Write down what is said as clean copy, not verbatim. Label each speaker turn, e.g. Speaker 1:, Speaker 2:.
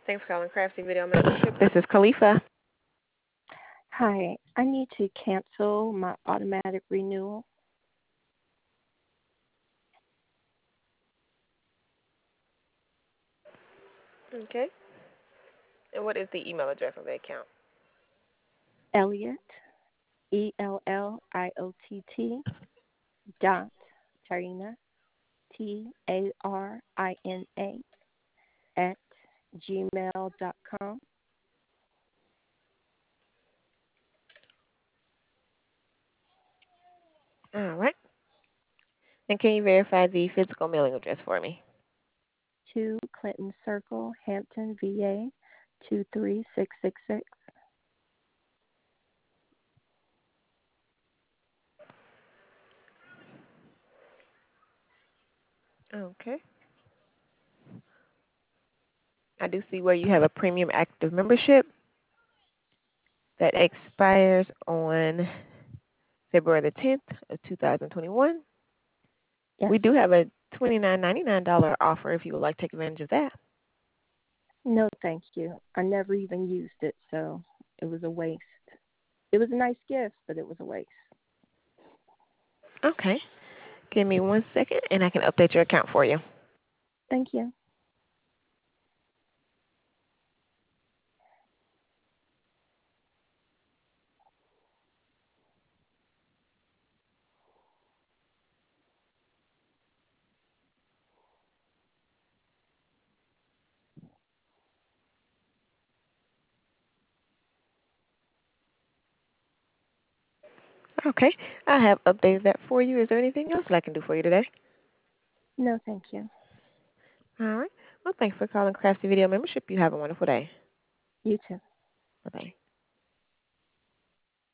Speaker 1: Thanks for calling Crafty Video Membership. This is Khalifa.
Speaker 2: Hi, I need to cancel my automatic renewal.
Speaker 1: Okay. And what is the email address of the account?
Speaker 2: Elliott, ELLIOTT dot Tarina, TARINA at gmail.com.
Speaker 1: All right. And can you verify the physical mailing address for me?
Speaker 2: 2 Clinton Circle, Hampton, VA 23666.
Speaker 1: Okay. I do see where you have a premium active membership that expires on February the 10th of 2021.
Speaker 2: Yes.
Speaker 1: We do have a $29.99 offer if you would like to take advantage of that.
Speaker 2: No, thank you. I never even used it, so it was a waste. It was a nice gift, but it was a waste.
Speaker 1: Okay. Give me 1 second and I can update your account for you.
Speaker 2: Thank you.
Speaker 1: Okay. I have updated that for you. Is there anything else that I can do for you today?
Speaker 2: No, thank you.
Speaker 1: All right. Well, thanks for calling Crafty Video Membership. You have a wonderful day.
Speaker 2: You too.
Speaker 1: Bye-bye.